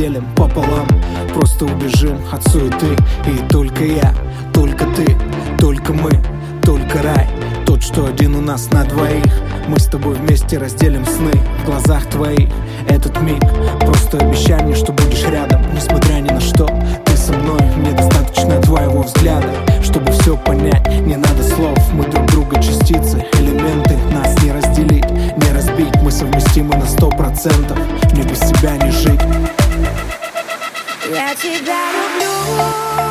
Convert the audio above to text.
разделим пополам. Просто убежим от суеты. И только я, только ты, только мы, только рай, тот, что один у нас на двоих. Мы с тобой вместе разделим сны. В глазах твоих этот миг. Просто обещай мне, что будешь рядом, несмотря ни на что. Ты со мной, мне достаточно твоего взгляда, чтобы все понять, не надо слов. Мы друг друга частицы, элементы. Нас не разделить, не разбить. Мы совместимы на 100%. Мне без тебя не жить. Я тебя люблю.